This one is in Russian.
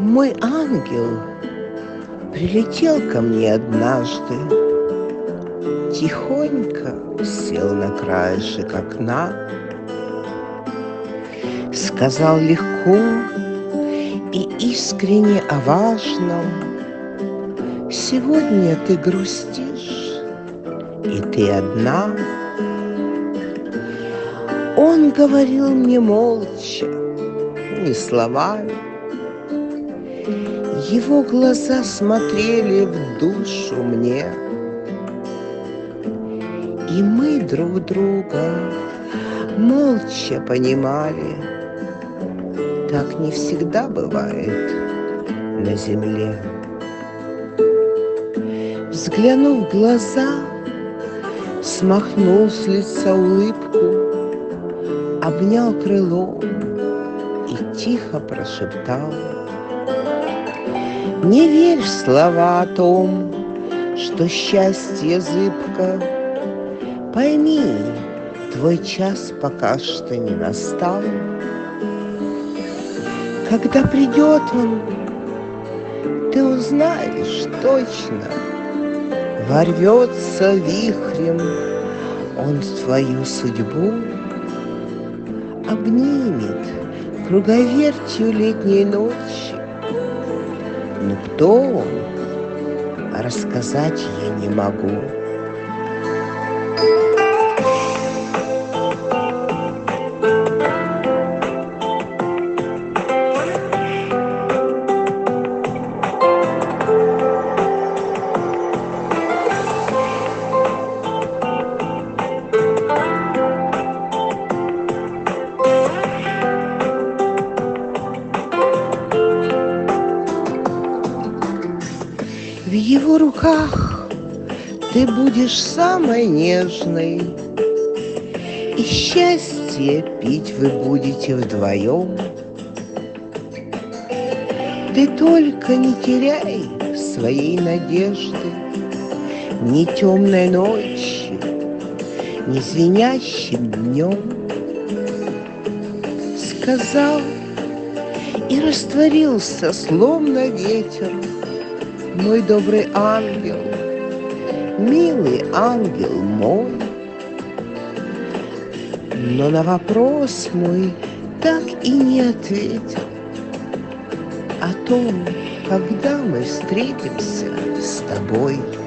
Мой ангел прилетел ко мне однажды, тихонько сел на краешек окна, сказал легко и искренне о важном: сегодня ты грустишь, и ты одна. Он говорил мне молча, не словами. Его глаза смотрели в душу мне, и мы друг друга молча понимали. Так не всегда бывает на земле. Взглянув в глаза, смахнул с лица улыбку, обнял крылом и тихо прошептал: не верь в слова о том, что счастье зыбко. Пойми, твой час пока что не настал. Когда придет он, ты узнаешь точно. Ворвется вихрем он в твою судьбу, обнимет круговертью летней ночи. Но кто он, рассказать я не могу. В его руках ты будешь самой нежной, и счастье пить вы будете вдвоем. Ты только не теряй своей надежды ни темной ночью, ни звенящим днем. Сказал и растворился, словно ветер, мой добрый ангел, милый ангел мой. Но на вопрос мой так и не ответил о том, когда мы встретимся с тобой.